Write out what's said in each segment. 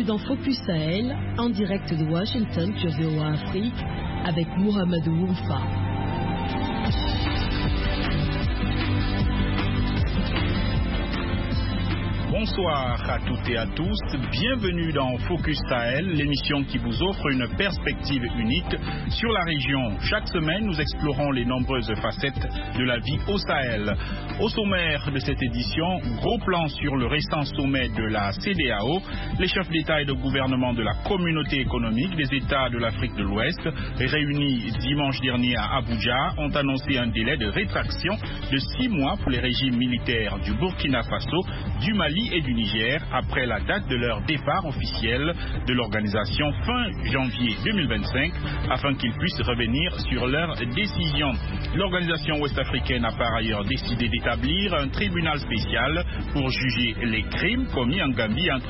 dans Focus Sahel, en direct de Washington sur VOA Afrique, avec Mohamedou Oumfa. Bonsoir à toutes et à tous, bienvenue dans Focus Sahel, l'émission qui vous offre une perspective unique sur la région. Chaque semaine, nous explorons les nombreuses facettes de la vie au Sahel. Au sommaire de cette édition, gros plan sur le récent sommet de la CEDEAO. Les chefs d'État et de gouvernement de la communauté économique des États de l'Afrique de l'Ouest, réunis dimanche dernier à Abuja, ont annoncé un délai de rétraction de 6 mois pour les régimes militaires du Burkina Faso, du Mali et du Niger après la date de leur départ officiel de l'organisation fin janvier 2025 afin qu'ils puissent revenir sur leurs décisions. L'organisation ouest-africaine a par ailleurs décidé d'établir un tribunal spécial pour juger les crimes commis en Gambie entre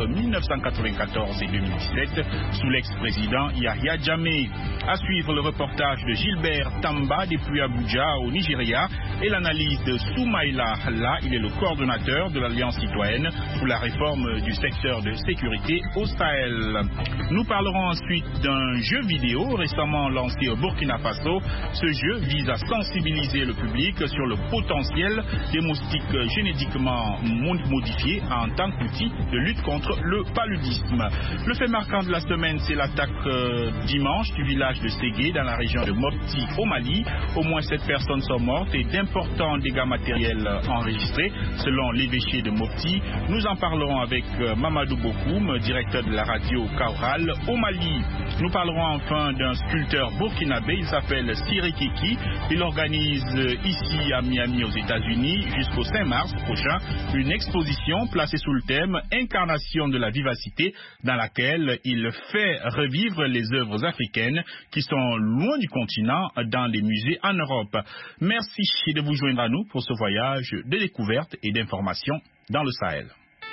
1994 et 2017 sous l'ex-président Yahya Jammeh. À suivre le reportage de Gilbert Tamba depuis Abuja au Nigeria et l'analyse de Soumaïla Halla, il est le coordonnateur de l'Alliance citoyenne pour la réforme du secteur de sécurité au Sahel. Nous parlerons ensuite d'un jeu vidéo récemment lancé au Burkina Faso. Ce jeu vise à sensibiliser le public sur le potentiel des moustiques génétiquement modifiés en tant qu'outil de lutte contre le paludisme. Le fait marquant de la semaine, c'est l'attaque dimanche du village de Ségué dans la région de Mopti au Mali. Au moins 7 personnes sont mortes et d'importants dégâts matériels enregistrés selon l'évêché de Mopti. Nous en parlerons avec Mamadou Bokoum, directeur de la radio Kaoural au Mali. Nous parlerons enfin d'un sculpteur burkinabé, il s'appelle Siri Kiki. Il organise ici à Miami aux États-Unis jusqu'au 5 mars prochain une exposition placée sous le thème Incarnation de la vivacité, dans laquelle il fait revivre les œuvres africaines qui sont loin du continent dans les musées en Europe. Merci de vous joindre à nous pour ce voyage de découverte et d'information dans le Sahel.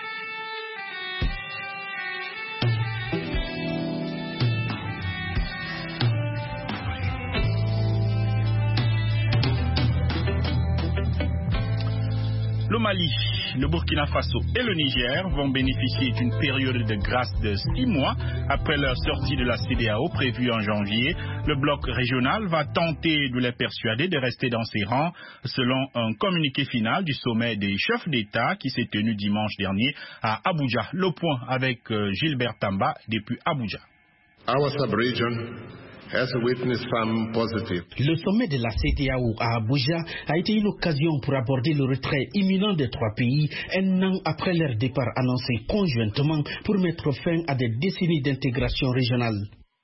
Le Mali, le Burkina Faso et le Niger vont bénéficier d'une période de grâce de 6 mois après leur sortie de la CEDEAO prévue en janvier. Le bloc régional va tenter de les persuader de rester dans ses rangs selon un communiqué final du sommet des chefs d'État qui s'est tenu dimanche dernier à Abuja. Le point avec Gilbert Tamba depuis Abuja. Our sub-region has witnessed some positive. Le sommet de la CEDEAO à Abuja a été une occasion pour aborder le retrait imminent des 3 pays, un an après leur départ annoncé conjointement pour mettre fin à des décennies d'intégration régionale.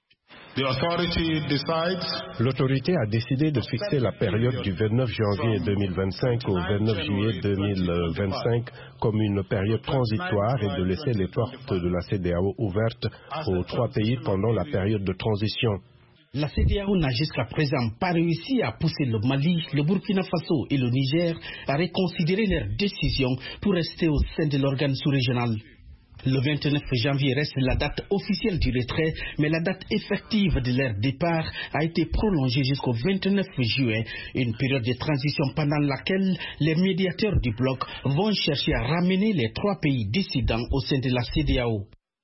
L'autorité a décidé de fixer la période du 29 janvier 2025 au 29 juillet 2025 comme une période transitoire et de laisser les portes de la CEDEAO ouvertes aux 3 pays pendant la période de transition. La CEDEAO n'a jusqu'à présent pas réussi à pousser le Mali, le Burkina Faso et le Niger à reconsidérer leurs décisions pour rester au sein de l'organe sous-régional. Le 29 janvier reste la date officielle du retrait, mais la date effective de leur départ a été prolongée jusqu'au 29 juin, une période de transition pendant laquelle les médiateurs du bloc vont chercher à ramener les 3 pays dissidents au sein de la CEDEAO.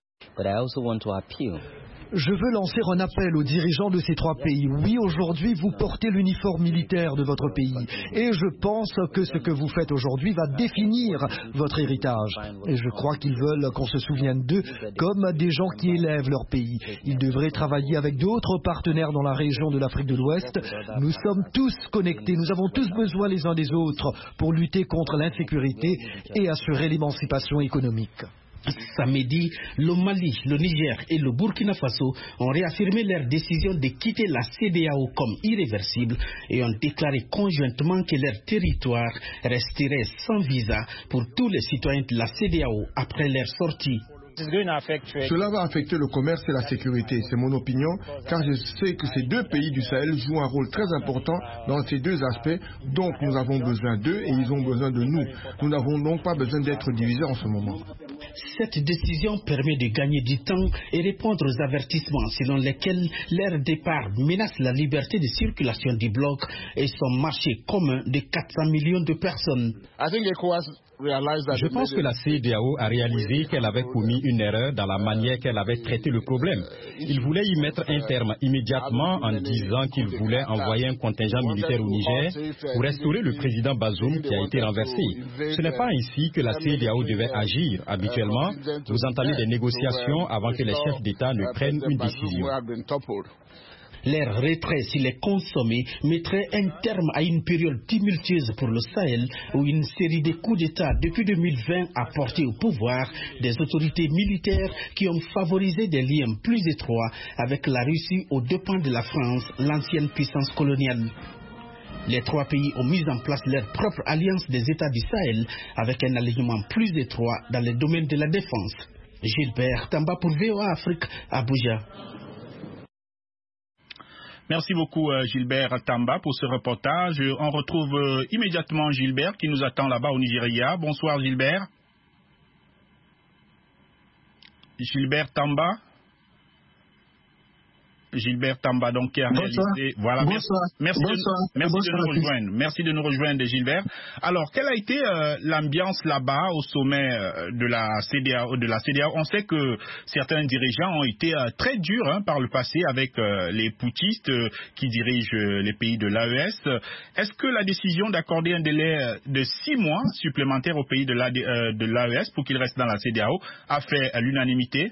Je veux lancer un appel aux dirigeants de ces 3 pays. Oui, aujourd'hui, vous portez l'uniforme militaire de votre pays. Et je pense que ce que vous faites aujourd'hui va définir votre héritage. Et je crois qu'ils veulent qu'on se souvienne d'eux comme des gens qui élèvent leur pays. Ils devraient travailler avec d'autres partenaires dans la région de l'Afrique de l'Ouest. Nous sommes tous connectés. Nous avons tous besoin les uns des autres pour lutter contre l'insécurité et assurer l'émancipation économique. Samedi, le Mali, le Niger et le Burkina Faso ont réaffirmé leur décision de quitter la CEDEAO comme irréversible et ont déclaré conjointement que leur territoire resterait sans visa pour tous les citoyens de la CEDEAO après leur sortie. Cela va affecter le commerce et la sécurité, c'est mon opinion, car je sais que ces 2 pays du Sahel jouent un rôle très important dans ces 2 aspects, donc nous avons besoin d'eux et ils ont besoin de nous. Nous n'avons donc pas besoin d'être divisés en ce moment. Cette décision permet de gagner du temps et répondre aux avertissements selon lesquels leur départ menace la liberté de circulation du bloc et son marché commun de 400 millions de personnes. Je pense que la CEDEAO a réalisé qu'elle avait commis une erreur dans la manière qu'elle avait traité le problème. Il voulait y mettre un terme immédiatement en disant qu'il voulait envoyer un contingent militaire au Niger pour restaurer le président Bazoum qui a été renversé. Ce n'est pas ainsi que la CEDEAO devait agir. Habituellement, vous entamez des négociations avant que les chefs d'État ne prennent une décision. Leur retrait, s'il est consommé, mettrait un terme à une période tumultueuse pour le Sahel où une série de coups d'État depuis 2020 a porté au pouvoir des autorités militaires qui ont favorisé des liens plus étroits avec la Russie aux dépens de la France, l'ancienne puissance coloniale. Les trois pays ont mis en place leur propre alliance des États du Sahel avec un alignement plus étroit dans les domaines de la défense. Gilbert Tamba pour VOA Afrique, Abuja. Merci beaucoup Gilbert Tamba pour ce reportage. On retrouve immédiatement Gilbert qui nous attend là-bas au Nigeria. Bonsoir Gilbert. Gilbert Tamba. Gilbert Tamba donc qui a réalisé. Voilà. Merci de nous rejoindre Gilbert. Alors quelle a été l'ambiance là-bas au sommet de la CEDEAO? On sait que certains dirigeants ont été très durs par le passé avec les putschistes qui dirigent les pays de l'AES. Est-ce que la décision d'accorder un délai de 6 mois supplémentaires aux pays de l'AES pour qu'ils restent dans la CEDEAO a fait l'unanimité?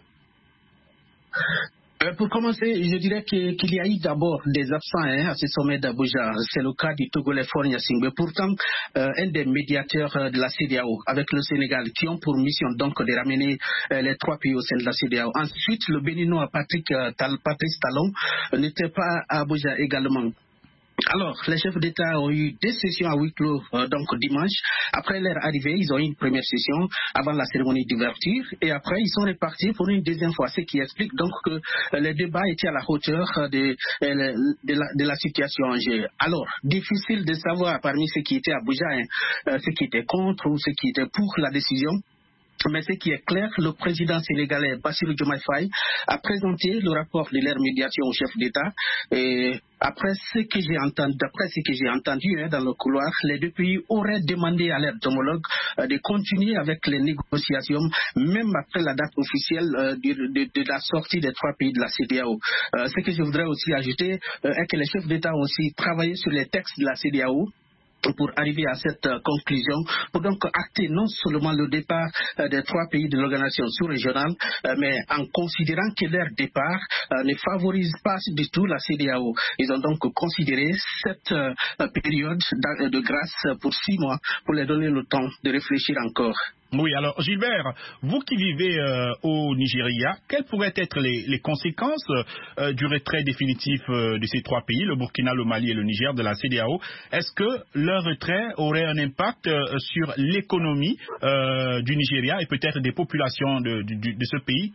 Pour commencer, je dirais qu'il y a eu d'abord des absents à ce sommet d'Abuja. C'est le cas du Togolais Faure Gnassingbé, pourtant un des médiateurs de la CEDEAO avec le Sénégal qui ont pour mission donc de ramener les trois pays au sein de la CEDEAO. Ensuite, le Béninois Patrice Talon n'était pas à Abuja également. Alors, les chefs d'État ont eu 2 sessions à huis clos donc dimanche. Après leur arrivée, ils ont eu une première session avant la cérémonie d'ouverture et après ils sont repartis pour une deuxième fois, ce qui explique donc que le débat était à la hauteur de la situation en jeu. Alors, difficile de savoir parmi ceux qui étaient à Abuja, ceux qui étaient contre ou ceux qui étaient pour la décision. Mais ce qui est clair, le président sénégalais Bassirou Diomaye Faye a présenté le rapport de leur médiation au chef d'État. Et d'après ce que j'ai entendu dans le couloir, les 2 pays auraient demandé à leurs homologues de continuer avec les négociations, même après la date officielle de la sortie des 3 pays de la CEDEAO. Ce que je voudrais aussi ajouter est que les chefs d'État ont aussi travaillé sur les textes de la CEDEAO pour arriver à cette conclusion, pour donc acter non seulement le départ des 3 pays de l'organisation sous-régionale, mais en considérant que leur départ ne favorise pas du tout la CEDEAO. Ils ont donc considéré cette période de grâce pour 6 mois pour leur donner le temps de réfléchir encore. Oui, alors Gilbert, vous qui vivez au Nigeria, quelles pourraient être les conséquences du retrait définitif de ces 3 pays, le Burkina, le Mali et le Niger, de la CEDEAO? Est-ce que leur retrait aurait un impact sur l'économie du Nigeria et peut-être des populations de ce pays?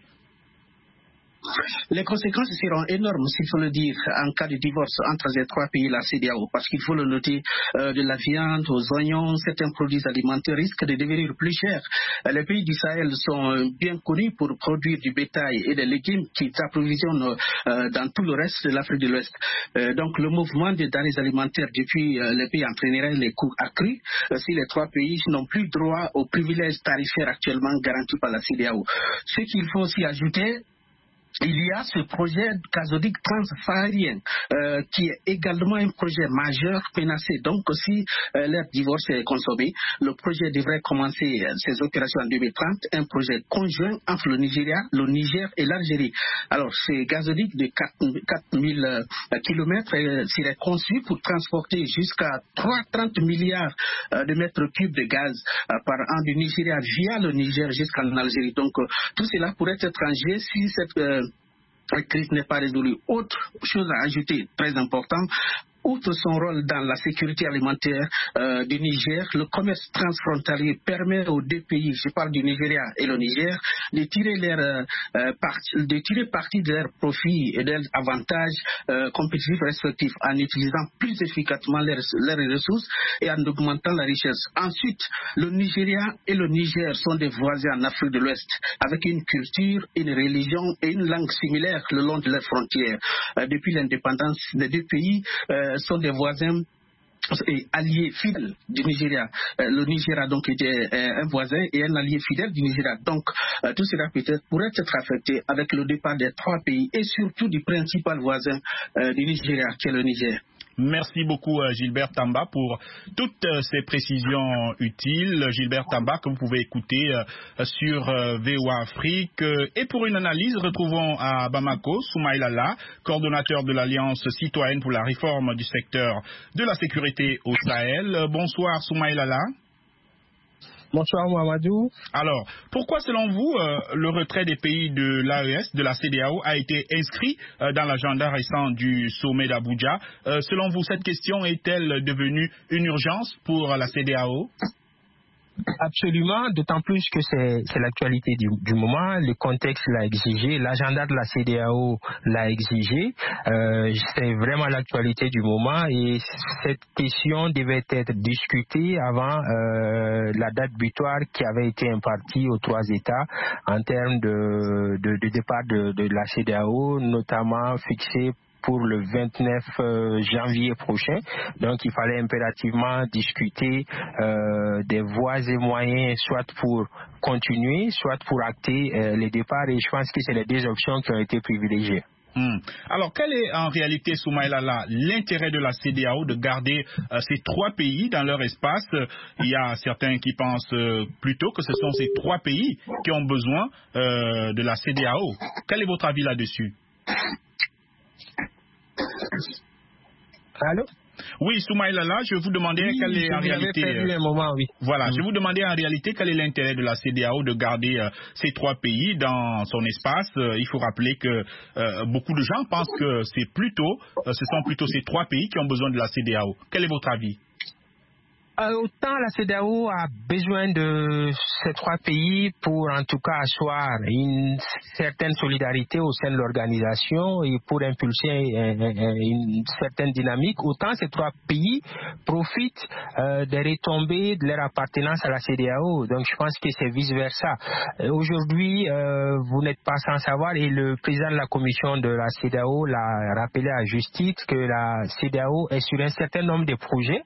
Les conséquences seront énormes, s'il faut le dire, en cas de divorce entre ces 3 pays, la CEDEAO, parce qu'il faut le noter, de la viande aux oignons, certains produits alimentaires risquent de devenir plus chers. Les pays du Sahel sont bien connus pour produire du bétail et des légumes qui s'approvisionnent dans tout le reste de l'Afrique de l'Ouest. Donc le mouvement des denrées alimentaires depuis les pays entraînerait les coûts accrus si les 3 pays n'ont plus droit aux privilèges tarifaires actuellement garantis par la CEDEAO. Ce qu'il faut aussi ajouter, il y a ce projet gazoduc transsaharien qui est également un projet majeur menacé. Donc si leur divorce est consommé, le projet devrait commencer ses opérations en 2030, un projet conjoint entre le Nigeria, le Niger et l'Algérie. Alors ce gazoduc de 4000 km serait conçu pour transporter jusqu'à 30 milliards de mètres cubes de gaz par an du Nigeria via le Niger jusqu'en Algérie. Donc tout cela pourrait être changé si cette la crise n'est pas résolue. Autre chose à ajouter, très important, outre son rôle dans la sécurité alimentaire du Niger, le commerce transfrontalier permet aux 2 pays, je parle du Nigeria et le Niger, de tirer parti de leurs profits et de leurs avantages compétitifs respectifs en utilisant plus efficacement leurs ressources et en augmentant la richesse. Ensuite, le Nigeria et le Niger sont des voisins en Afrique de l'Ouest, avec une culture, une religion et une langue similaires le long de leurs frontières. Depuis l'indépendance, les 2 pays sont des voisins et allié fidèle du Nigeria. Le Nigeria donc était un voisin et un allié fidèle du Nigeria. Donc tout cela peut-être pourrait être affecté avec le départ des 3 pays et surtout du principal voisin du Nigeria qui est le Niger. Merci beaucoup Gilbert Tamba pour toutes ces précisions utiles. Gilbert Tamba que vous pouvez écouter sur VOA Afrique. Et pour une analyse, retrouvons à Bamako Soumaïla Lala, coordonnateur de l'Alliance citoyenne pour la réforme du secteur de la sécurité au Sahel. Bonsoir Soumaïla Lala. Bonsoir Mohamedou. Alors, pourquoi selon vous le retrait des pays de l'AES, de la CEDEAO, a été inscrit dans l'agenda récent du sommet d'Abuja? Selon vous, cette question est-elle devenue une urgence pour la CEDEAO? Absolument, d'autant plus que c'est l'actualité du moment, le contexte l'a exigé, l'agenda de la CEDEAO l'a exigé, c'est vraiment l'actualité du moment et cette question devait être discutée avant la date butoir qui avait été impartie aux 3 États en termes de départ de la CEDEAO, notamment fixé pour le 29 janvier prochain. Donc, il fallait impérativement discuter des voies et moyens, soit pour continuer, soit pour acter les départs. Et je pense que c'est les 2 options qui ont été privilégiées. Alors, quel est en réalité, Soumaïla Lala, l'intérêt de la CEDEAO de garder ces 3 pays dans leur espace? Il y a certains qui pensent plutôt que ce sont ces 3 pays qui ont besoin de la CEDEAO. Quel est votre avis là-dessus? Allô? Oui, Soumaïla Lala, je vous demandais quelle est en réalité. Voilà, je vous demandais en réalité quel est l'intérêt de la CEDEAO de garder ces 3 pays dans son espace. Il faut rappeler que beaucoup de gens pensent que ce sont plutôt ces 3 pays qui ont besoin de la CEDEAO. Quel est votre avis? Autant la CEDEAO a besoin de ces 3 pays pour en tout cas asseoir une certaine solidarité au sein de l'organisation et pour impulser une certaine dynamique, autant ces 3 pays profitent des retombées de leur appartenance à la CEDEAO. Donc je pense que c'est vice-versa. Aujourd'hui, vous n'êtes pas sans savoir et le président de la commission de la CEDEAO l'a rappelé à juste titre que la CEDEAO est sur un certain nombre de projets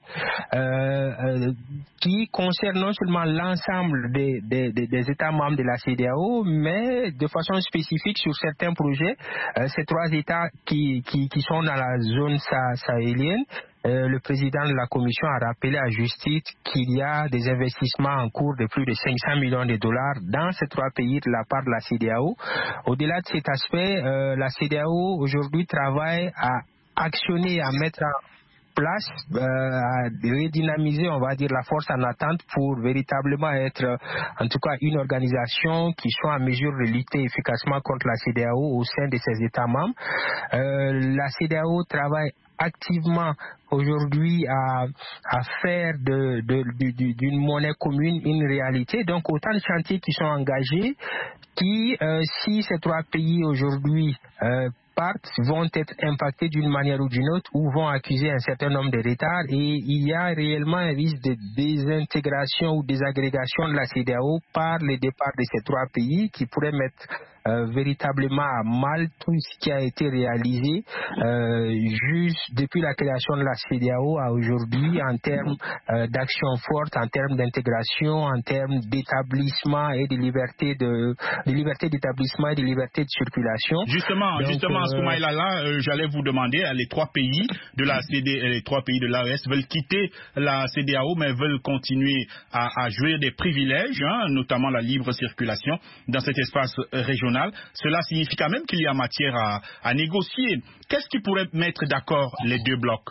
qui concerne non seulement l'ensemble des États membres de la CEDEAO, mais de façon spécifique sur certains projets, ces 3 États qui sont dans la zone sahélienne. Le président de la Commission a rappelé à juste titre qu'il y a des investissements en cours de plus de 500 millions de dollars dans ces 3 pays de la part de la CEDEAO. Au-delà de cet aspect, la CEDEAO aujourd'hui travaille à actionner, à mettre en place, à redynamiser, on va dire, la force en attente pour véritablement être, en tout cas, une organisation qui soit en mesure de lutter efficacement contre la CEDEAO au sein de ses États membres. La CEDEAO travaille activement aujourd'hui à faire d'une monnaie commune une réalité. Donc autant de chantiers qui sont engagés qui, si ces 3 pays aujourd'hui partent, vont être impactés d'une manière ou d'une autre ou vont accuser un certain nombre de retards et il y a réellement un risque de désintégration ou désagrégation de la CEDEAO par le départ de ces 3 pays qui pourrait mettre véritablement à mal tout ce qui a été réalisé juste depuis la création de la CEDEAO à aujourd'hui en termes d'action forte, en termes d'intégration, en termes d'établissement et de liberté d'établissement et de liberté de circulation. Justement, Soumaïla Lala, j'allais vous demander, les 3 pays de la les 3 pays de l'AES veulent quitter la CEDEAO mais veulent continuer à jouir des privilèges, notamment la libre circulation dans cet espace régional. Cela signifie quand même qu'il y a matière à négocier. Qu'est-ce qui pourrait mettre d'accord les 2 blocs?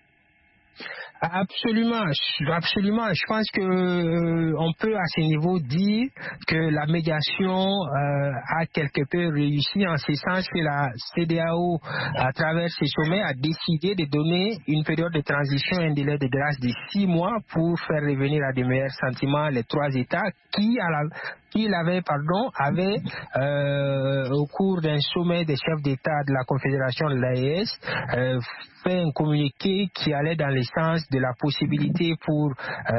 Absolument. Je pense que on peut à ce niveau dire que la médiation a quelque peu réussi en ce sens que la CEDEAO, à travers ces sommets, a décidé de donner une période de transition, un délai de grâce de 6 mois pour faire revenir à de meilleurs sentiments les 3 États qui, avait au cours d'un sommet des chefs d'État de la Confédération de l'AES fait un communiqué qui allait dans le sens de la possibilité pour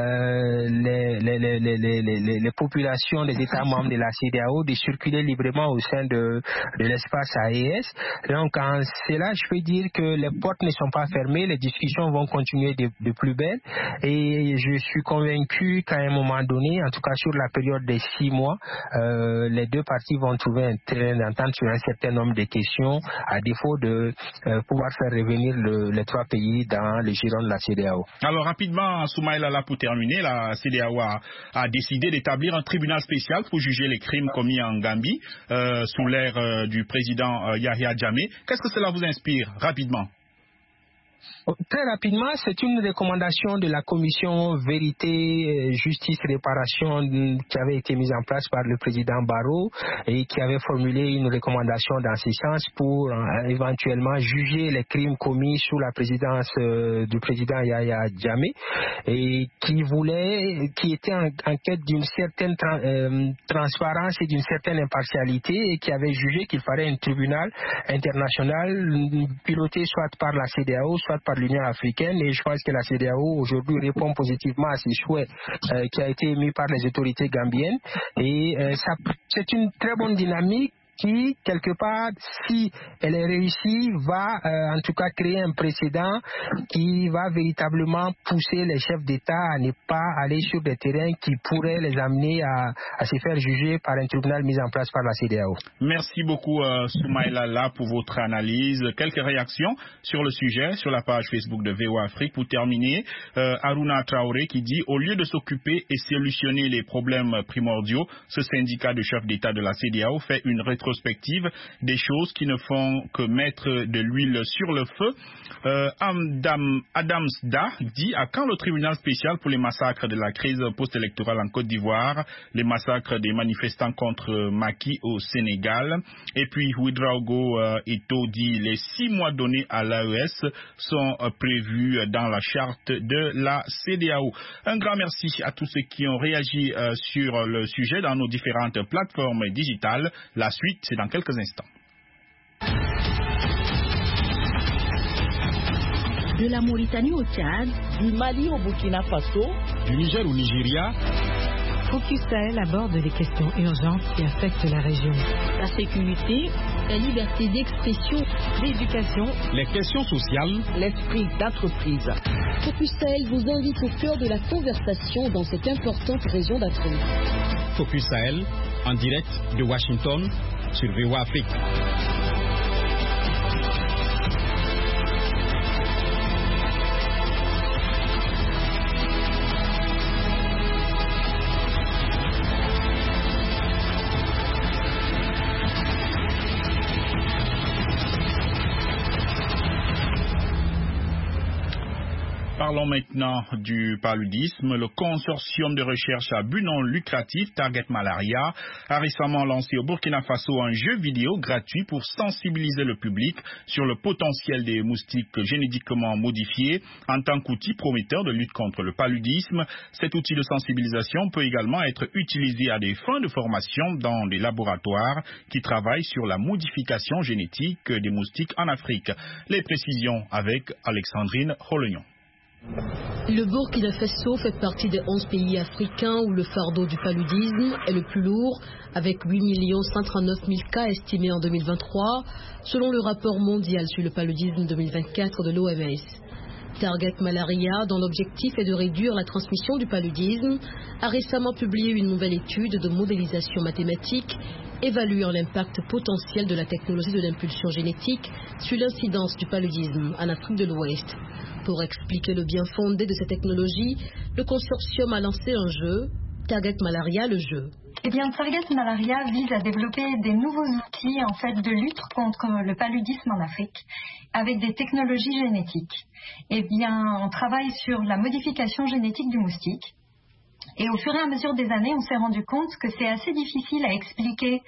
les populations des États membres de la CEDEAO de circuler librement au sein de l'espace AES. Donc en cela, je peux dire que les portes ne sont pas fermées, les discussions vont continuer de plus belle et je suis convaincu qu'à un moment donné, en tout cas sur la période des 6 mois, les deux parties vont trouver un terrain d'entente sur un certain nombre de questions à défaut de pouvoir faire revenir les 3 pays dans le giron de la CEDEAO. Alors rapidement, Soumaïla, là pour terminer, la CEDEAO a décidé d'établir un tribunal spécial pour juger les crimes commis en Gambie sous l'ère du président Yahya Jammeh. Qu'est-ce que cela vous inspire rapidement? Très rapidement, c'est une recommandation de la commission Vérité, Justice, Réparation qui avait été mise en place par le président Barrow et qui avait formulé une recommandation dans ce sens pour éventuellement juger les crimes commis sous la présidence du président Yahya Jammeh et qui était en quête d'une certaine transparence et d'une certaine impartialité et qui avait jugé qu'il fallait un tribunal international piloté soit par la CEDEAO, soit par l'Union africaine, et je pense que la CEDEAO aujourd'hui répond positivement à ces souhaits qui a été émis par les autorités gambiennes et c'est une très bonne dynamique qui, quelque part, si elle est réussie, va en tout cas créer un précédent qui va véritablement pousser les chefs d'État à ne pas aller sur des terrains qui pourraient les amener à se faire juger par un tribunal mis en place par la CEDEAO. Merci beaucoup Soumaïla là pour votre analyse. Quelques réactions sur le sujet sur la page Facebook de VOA Afrique. Pour terminer, Aruna Traoré qui dit au lieu de s'occuper et solutionner les problèmes primordiaux, ce syndicat de chefs d'État de la CEDEAO fait une rétrospective des choses qui ne font que mettre de l'huile sur le feu. Adamsda dit à quand le tribunal spécial pour les massacres de la crise post-électorale en Côte d'Ivoire, les massacres des manifestants contre Macky au Sénégal. Et puis Ouedraogo Ito dit les 6 mois donnés à l'AES sont prévus dans la charte de la CEDEAO. Un grand merci à tous ceux qui ont réagi sur le sujet dans nos différentes plateformes digitales. La suite, c'est dans quelques instants. De la Mauritanie au Tchad, du Mali au Burkina Faso, du Niger au Nigeria. Focus Sahel aborde les questions urgentes qui affectent la région. La sécurité, la liberté d'expression, l'éducation, les questions sociales, l'esprit d'entreprise. Focus Sahel vous invite au cœur de la conversation dans cette importante région d'Afrique. Focus Sahel, en direct de Washington, sur VOA Afrique. Parlons maintenant du paludisme. Le consortium de recherche à but non lucratif Target Malaria a récemment lancé au Burkina Faso un jeu vidéo gratuit pour sensibiliser le public sur le potentiel des moustiques génétiquement modifiés en tant qu'outil prometteur de lutte contre le paludisme. Cet outil de sensibilisation peut également être utilisé à des fins de formation dans des laboratoires qui travaillent sur la modification génétique des moustiques en Afrique. Les précisions avec Alexandrine Rolognon. Le Burkina Faso fait partie des 11 pays africains où le fardeau du paludisme est le plus lourd, avec 8 139 000 cas estimés en 2023, selon le rapport mondial sur le paludisme 2024 de l'OMS. Target Malaria, dont l'objectif est de réduire la transmission du paludisme, a récemment publié une nouvelle étude de modélisation mathématique évaluant l'impact potentiel de la technologie de l'impulsion génétique sur l'incidence du paludisme en Afrique de l'Ouest. Pour expliquer le bien fondé de cette technologie, le consortium a lancé un jeu, Target Malaria, le jeu. Eh bien, Target Malaria vise à développer des nouveaux outils de lutte contre le paludisme en Afrique avec des technologies génétiques. Eh bien, on travaille sur la modification génétique du moustique. Et au fur et à mesure des années, on s'est rendu compte que c'est assez difficile à expliquer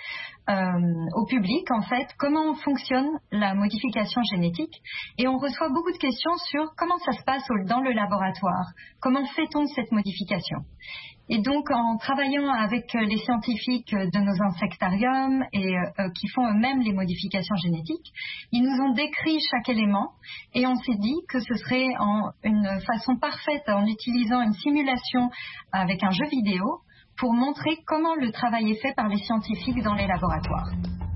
au public, en fait, comment fonctionne la modification génétique. Et on reçoit beaucoup de questions sur comment ça se passe dans le laboratoire. Comment fait-on cette modification? Et donc, en travaillant avec les scientifiques de nos insectariums et qui font eux-mêmes les modifications génétiques, ils nous ont décrit chaque élément et on s'est dit que ce serait une façon parfaite, en utilisant une simulation avec un jeu vidéo, pour montrer comment le travail est fait par les scientifiques dans les laboratoires.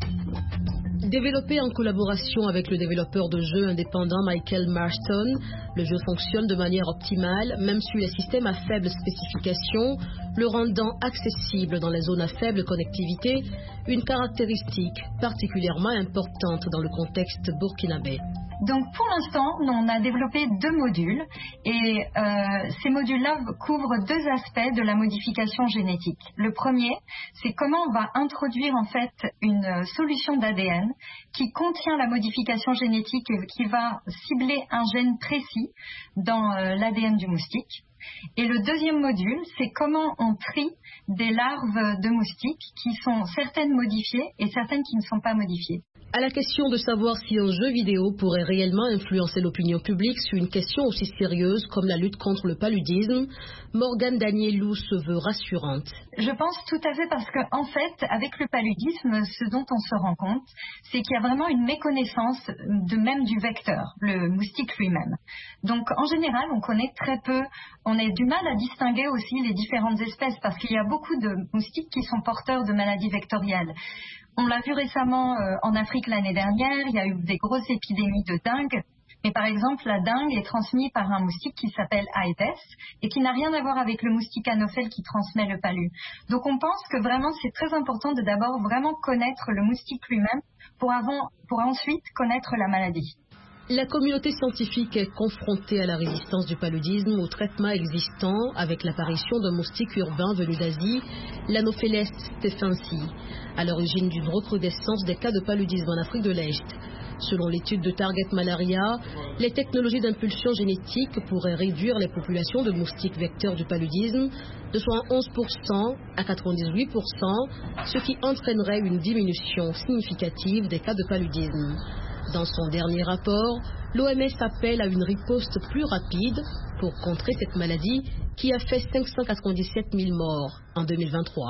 Développé en collaboration avec le développeur de jeux indépendant Michael Marston, le jeu fonctionne de manière optimale, même sur les systèmes à faible spécification, le rendant accessible dans les zones à faible connectivité, une caractéristique particulièrement importante dans le contexte burkinabé. Donc pour l'instant, on a développé 2 modules et ces modules-là couvrent 2 aspects de la modification génétique. Le premier, c'est comment on va introduire en fait une solution d'ADN qui contient la modification génétique et qui va cibler un gène précis dans l'ADN du moustique. Et le deuxième module, c'est comment on trie des larves de moustiques qui sont certaines modifiées et certaines qui ne sont pas modifiées. À la question de savoir si un jeu vidéo pourrait réellement influencer l'opinion publique sur une question aussi sérieuse comme la lutte contre le paludisme, Morgane Danielou se veut rassurante. Je pense tout à fait parce qu'en fait, avec le paludisme, ce dont on se rend compte, c'est qu'il y a vraiment une méconnaissance même du vecteur, le moustique lui-même. Donc en général, on connaît très peu, on a du mal à distinguer aussi les différentes espèces parce qu'il y a beaucoup de moustiques qui sont porteurs de maladies vectorielles. On l'a vu récemment en Afrique l'année dernière, il y a eu des grosses épidémies de dengue. Mais par exemple, la dengue est transmise par un moustique qui s'appelle Aedes et qui n'a rien à voir avec le moustique anophèle qui transmet le palu. Donc on pense que vraiment c'est très important de d'abord vraiment connaître le moustique lui-même pour ensuite connaître la maladie. La communauté scientifique est confrontée à la résistance du paludisme aux traitements existants avec l'apparition d'un moustique urbain venu d'Asie, l'Anopheles stephensi, à l'origine d'une recrudescence des cas de paludisme en Afrique de l'Est. Selon l'étude de Target Malaria, les technologies d'impulsion génétique pourraient réduire les populations de moustiques vecteurs du paludisme de 71% à 98%, ce qui entraînerait une diminution significative des cas de paludisme. Dans son dernier rapport, l'OMS appelle à une riposte plus rapide pour contrer cette maladie qui a fait 597 000 morts en 2023.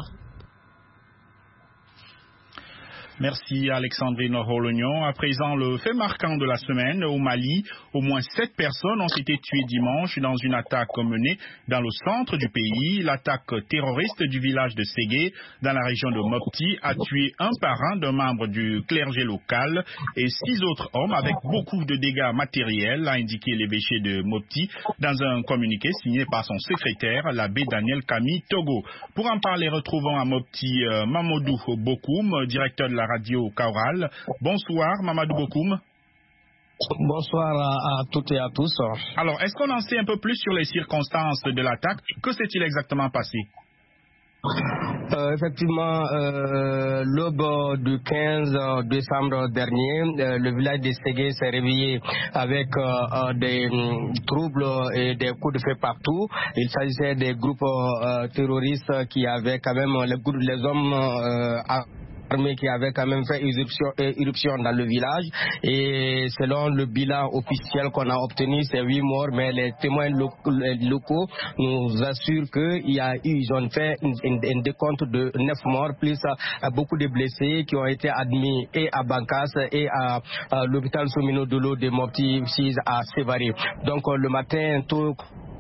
Merci Alexandrine Rolognon. À présent, le fait marquant de la semaine, au Mali, au moins 7 personnes ont été tuées dimanche dans une attaque menée dans le centre du pays. L'attaque terroriste du village de Ségué, dans la région de Mopti, a tué un parent d'un membre du clergé local et 6 autres hommes avec beaucoup de dégâts matériels, a indiqué l'évêché de Mopti dans un communiqué signé par son secrétaire, l'abbé Daniel Camille Togo. Pour en parler, retrouvons à Mopti Mamadou Bokoum, directeur de la radio Kaural. Bonsoir Mamadou Bokoum. Bonsoir à toutes et à tous. Alors, est-ce qu'on en sait un peu plus sur les circonstances de l'attaque? Que s'est-il exactement passé? Effectivement, l'aube du 15 décembre dernier, le village de Ségué s'est réveillé avec des troubles et des coups de feu partout. Il s'agissait des groupes terroristes qui avaient quand même les hommes armée qui avait quand même fait irruption dans le village, et selon le bilan officiel qu'on a obtenu, c'est 8 morts, mais les témoins locaux nous assurent qu'ils ont fait un décompte de 9 morts, plus beaucoup de blessés qui ont été admis et à Bankas et à l'hôpital Somino Dolo de Mopti à Sévaré. Donc le matin tôt,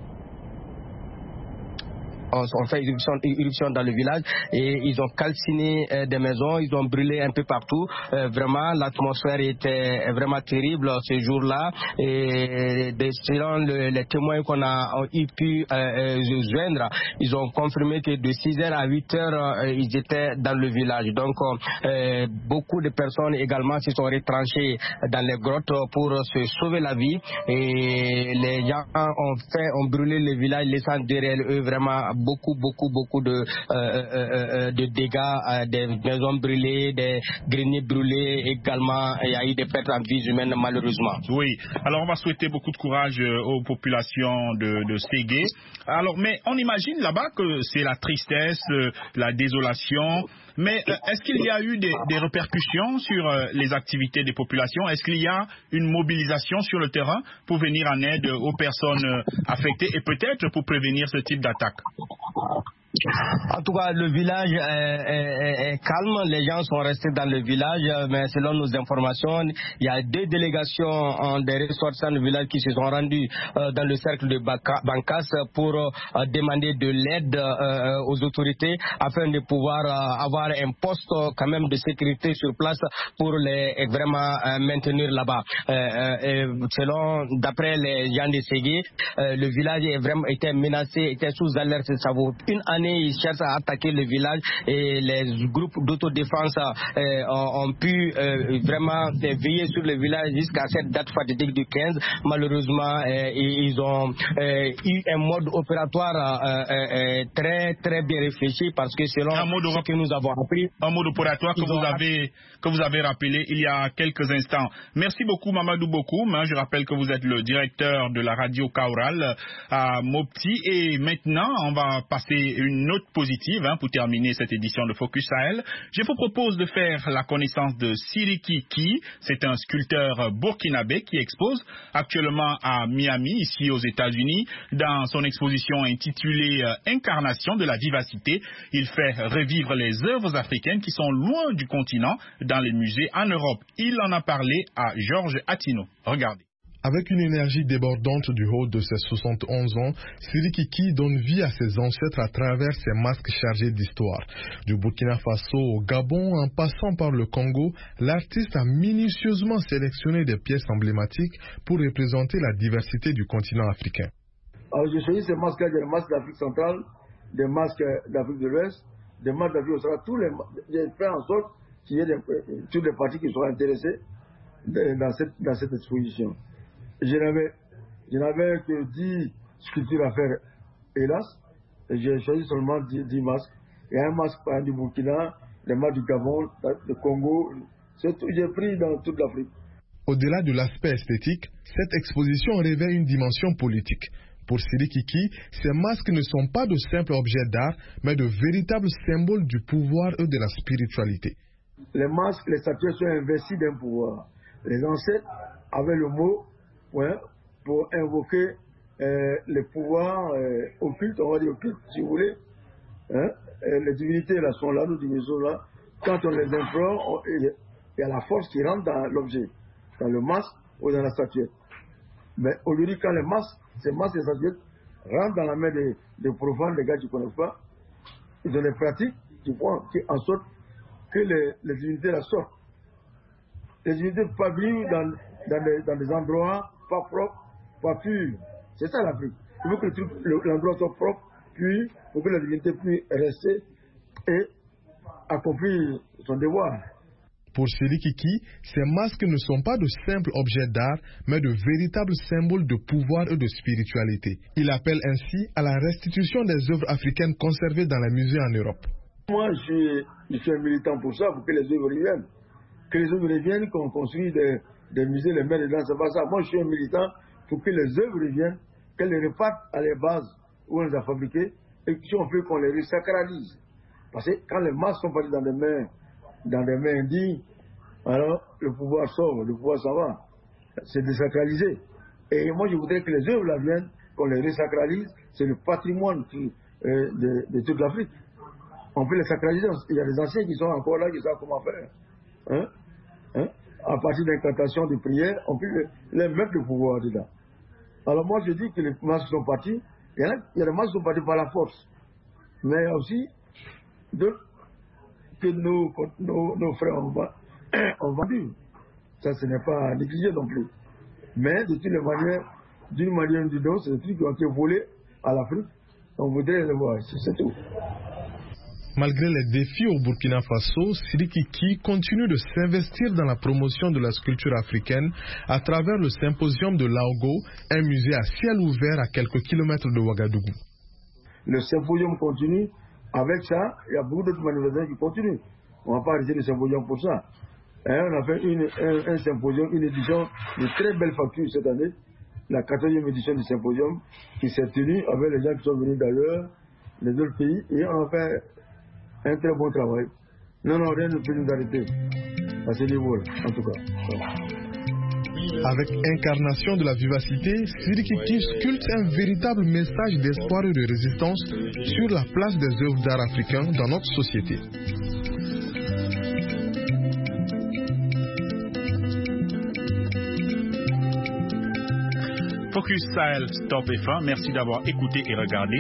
on fait irruption dans le village et ils ont calciné des maisons, ils ont brûlé un peu partout. Vraiment, l'atmosphère était vraiment terrible ce jour-là. Et selon les témoins qu'on a pu joindre, ils ont confirmé que de 6h à 8h, ils étaient dans le village. Donc, beaucoup de personnes également se sont retranchées dans les grottes pour se sauver la vie. Et les gens ont brûlé le village, laissant derrière eux vraiment beaucoup de dégâts, des maisons brûlées, des greniers brûlés également. Il y a eu des pertes en vie humaine malheureusement. Oui, alors on va souhaiter beaucoup de courage aux populations de Ségué. Alors, mais on imagine là-bas que c'est la tristesse, la désolation. Mais est-ce qu'il y a eu des répercussions sur les activités des populations? Est-ce qu'il y a une mobilisation sur le terrain pour venir en aide aux personnes affectées et peut-être pour prévenir ce type d'attaque? En tout cas, le village est calme, les gens sont restés dans le village, mais selon nos informations, il y a 2 délégations des ressortissants du village qui se sont rendus dans le cercle de Bankas pour demander de l'aide aux autorités afin de pouvoir avoir un poste quand même de sécurité sur place pour les vraiment maintenir là-bas. D'après les gens de Ségué, le village était menacé, était sous alerte. Ça vaut une année, ils cherchent à attaquer le village et les groupes d'autodéfense ont pu vraiment veiller sur le village jusqu'à cette date fatidique du 15. Malheureusement, ils ont eu un mode opératoire très très bien réfléchi parce que selon ce que nous avons appris, un mode opératoire que vous avez rappelé il y a quelques instants. Merci beaucoup Mamadou Bokoum. Je rappelle que vous êtes le directeur de la radio Kaoural à Mopti et maintenant on va passer une note positive pour terminer cette édition de Focus Sahel. Je vous propose de faire la connaissance de Siriki Ki. C'est un sculpteur burkinabé qui expose actuellement à Miami, ici aux États-Unis, dans son exposition intitulée Incarnation de la vivacité. Il fait revivre les œuvres africaines qui sont loin du continent dans les musées en Europe. Il en a parlé à Georges Attino. Regardez. Avec une énergie débordante du haut de ses 71 ans, Siriki Ki donne vie à ses ancêtres à travers ses masques chargés d'histoire. Du Burkina Faso au Gabon, en passant par le Congo, l'artiste a minutieusement sélectionné des pièces emblématiques pour représenter la diversité du continent africain. Alors j'ai choisi ces masques-là, des masques d'Afrique centrale, des masques d'Afrique de l'Ouest, des masques d'Afrique australe, j'ai fait en sorte qu'il y ait toutes les parties qui soient intéressées dans cette exposition. Je n'avais que 10 sculptures à faire, hélas, et j'ai choisi seulement 10 masques. Il y a un masque par exemple, du Burkina, les masques du Gabon, du Congo, j'ai pris dans toute l'Afrique. Au-delà de l'aspect esthétique, cette exposition révèle une dimension politique. Pour Siriki Ki, ces masques ne sont pas de simples objets d'art, mais de véritables symboles du pouvoir et de la spiritualité. Les masques, les statues sont investis d'un pouvoir. Les ancêtres avaient le mot pour invoquer les pouvoirs occultes, on va dire occultes, si vous voulez. Les divinités là sont là, nos divinités sont là. Quand on les implore, il y a la force qui rentre dans l'objet, dans le masque ou dans la statuette. Mais aujourd'hui, quand ces masques et statuettes rentrent dans la main des profanes, des gars qui ne connaissent pas, ils ont des pratiques qui en sorte que les divinités la sortent. Les divinités ne peuvent pas vivre dans des endroits pas propres, pas purs. C'est ça l'Afrique. Il faut que l'endroit soit propre, puis pour que la divinité puisse rester et accomplir son devoir. Pour Siriki Ki, ces masques ne sont pas de simples objets d'art, mais de véritables symboles de pouvoir et de spiritualité. Il appelle ainsi à la restitution des œuvres africaines conservées dans les musées en Europe. Moi, je suis un militant pour ça, pour que les œuvres reviennent. Que les œuvres reviennent, qu'on construit des musées, les mettre dedans, c'est pas ça. Moi, je suis un militant pour que les œuvres reviennent, qu'elles les repartent à les bases où on les a fabriquées, et que si on peut qu'on les resacralise. Parce que quand les masques sont partis dans des mains indignes, alors le pouvoir sort, le pouvoir s'en va. C'est désacralisé. Et moi, je voudrais que les œuvres là viennent, qu'on les resacralise. C'est le patrimoine de toute l'Afrique. On peut les sacraliser. Il y a des anciens qui sont encore là, qui savent comment faire. À partir d'incantations, de prières, on peut les mettre le pouvoir dedans. Alors moi, je dis que les masques sont partis. Il y a des masques qui sont partis par la force. Mais aussi que nos frères ont vendu. Ça, ce n'est pas négligé non plus. Mais de toutes les manières, d'une manière ou d'une autre, c'est des trucs qui ont été volés à l'Afrique. On voudrait les voir ici, c'est tout. Malgré les défis au Burkina Faso, Siriki Ki continue de s'investir dans la promotion de la sculpture africaine à travers le symposium de Laogo, un musée à ciel ouvert à quelques kilomètres de Ouagadougou. Le symposium continue. Avec ça, il y a beaucoup d'autres manifestations qui continuent. On ne va pas arrêter le symposium pour ça. On a fait un symposium, une édition de très belle facture cette année, la 14e édition du symposium, qui s'est tenue avec les gens qui sont venus d'ailleurs, les autres pays, et on a fait un très bon travail. Non, rien ne peut nous arrêter à ce niveau-là, en tout cas. Avec incarnation de la vivacité, Sirikiki sculpte un véritable message d'espoir et de résistance sur la place des œuvres d'art africains dans notre société. Focus Sahel, stop et fin. Merci d'avoir écouté et regardé.